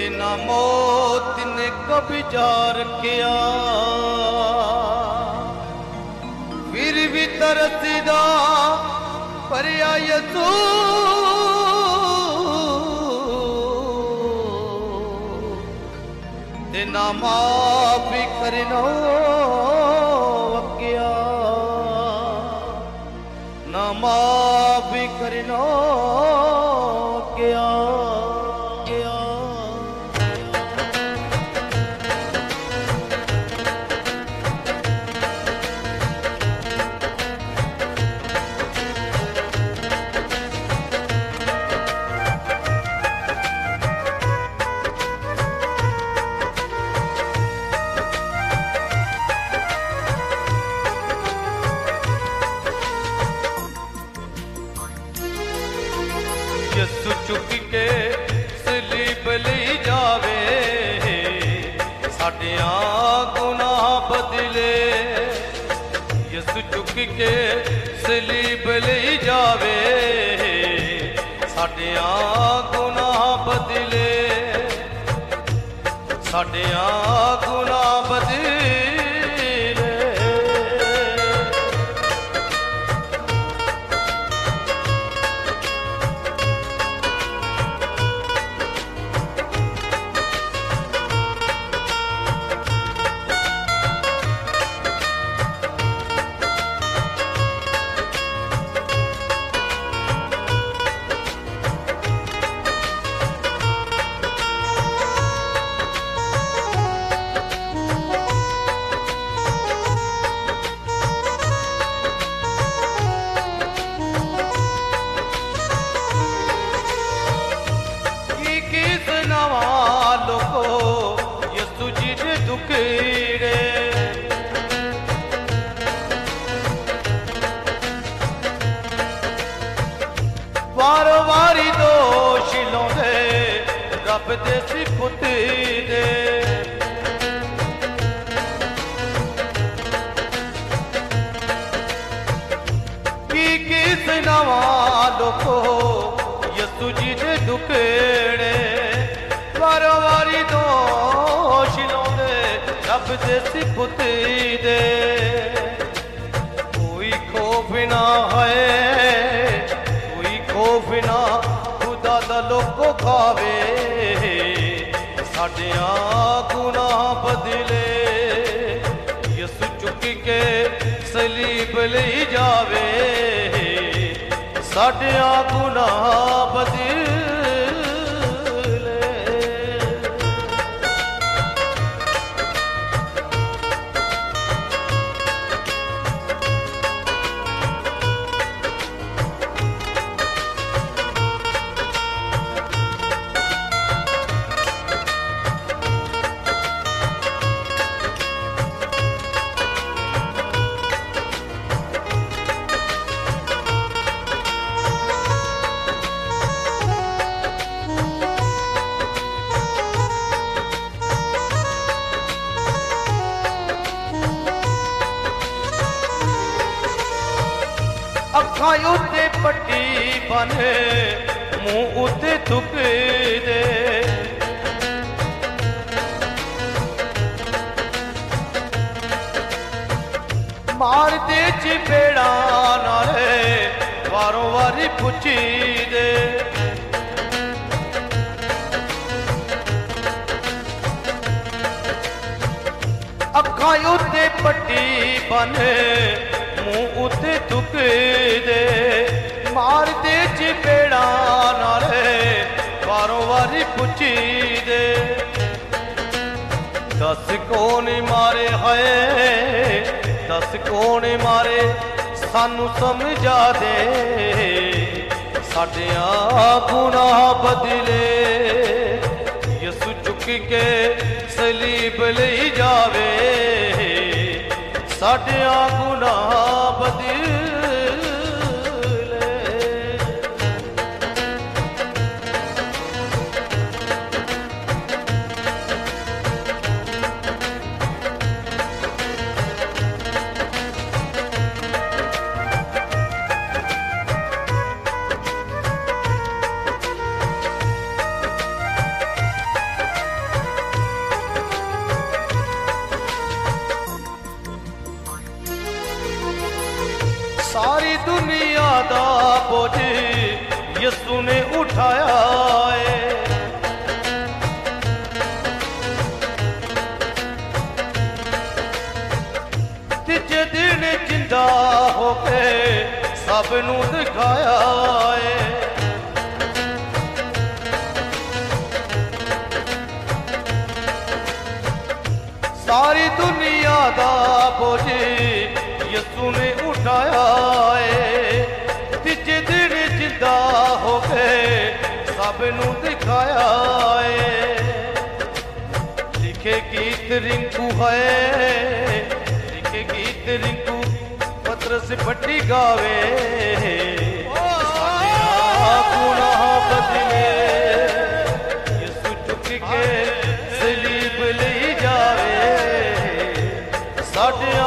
ना मौत ने कभी जा रखिया फिर भी तरसदा पर यसू ते ना माफ भी करना वकिया ना माफ भी करना वकिया यसु चुक के सलीब ले जावे साडिया गुनाह बदले यसु चुक के सलीब ले जावे साडिया गुनाह बदले साडिया गुनाह बदले वार वारी दोष लोंदे रब दे सिफत दे की सुनावा लोको यसु जी दे दुखड़े वार वारी दोष लोंदे रब दे सिफत दे कोई खौफ ना है बिना खुदा दा लोको खावे साडिया गुनाह बदले यसु चुक के सलीब ले जावे साडिया गुनाह बदले अखा उत्ते पट्टी बने मुंह उत्ते थुक दे मार दे चपेड़ा नाले वारों वारी पुछी दे अखा उत्ते पट्टी बने मुंह उत्ते थुक दे मार दे चपेड़ा नाले वारों वारी पुछी दे दस कौन मारे है दस कौन मारे सानू समझा दे साडिया गुनाह बदले यसु चुक के सलीब ले जावे साडिया गुनाह बदले उठाया है। तीजे दिन जिंदा होके सबनू दिखाया है। सारी दुनिया दा बोझ यसू ने उठाया है। तीजे दिन जिंदा होके सबनू दिखाया है। लिखे गीत रिंकू है, लिखे गीत रिंकू पत्रस भट्टी गावे। गुनाह बदले यसू चुक के सलीब ले जावे। साढ़े